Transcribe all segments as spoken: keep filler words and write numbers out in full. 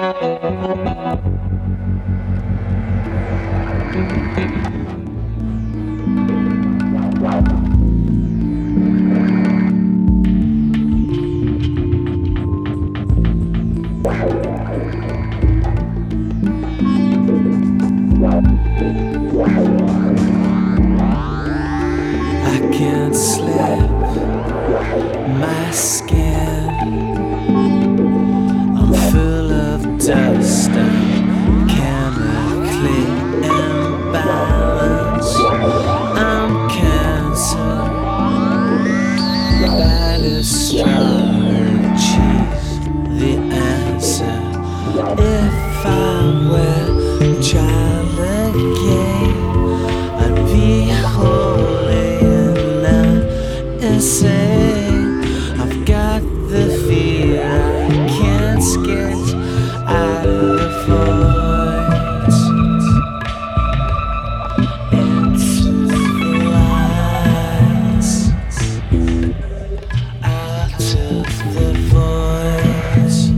I can't sleep, my skin, I'm full of dust, I'm chemically imbalanced, I'm cancer, bad astrology's the answer. If I were a child again, I'd be holy and not insane. I've got the fear I can't sketch out of the voids into the lights, out of the voids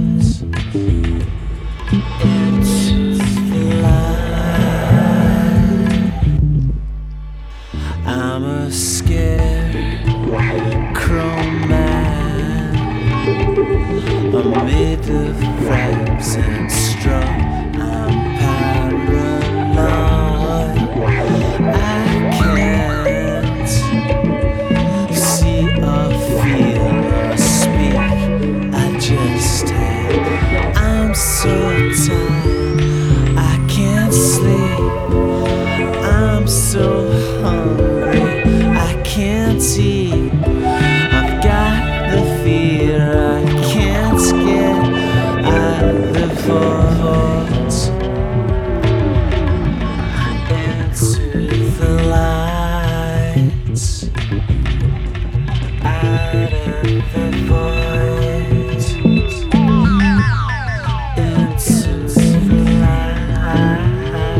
into the light. I'm a scared chrome man, I'm made of vibes and straw, I'm paranoid, I can't see or feel or speak, I just have. I'm so tired, I can't sleep, I'm so hungry, I can't eat. I've got the fear I can't get out of the voids into the lights, out of the voids into the lights.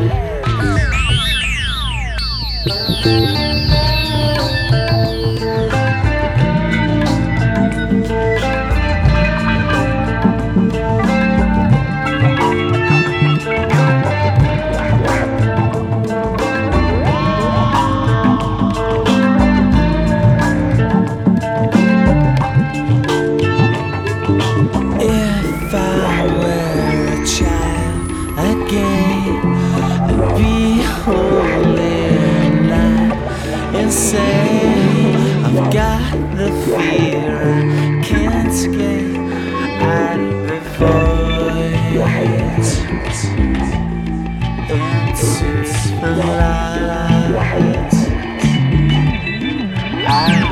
If I were a child again, I'd be holy and not insane. I've got the fear I can't escape out of the voids into the lights. I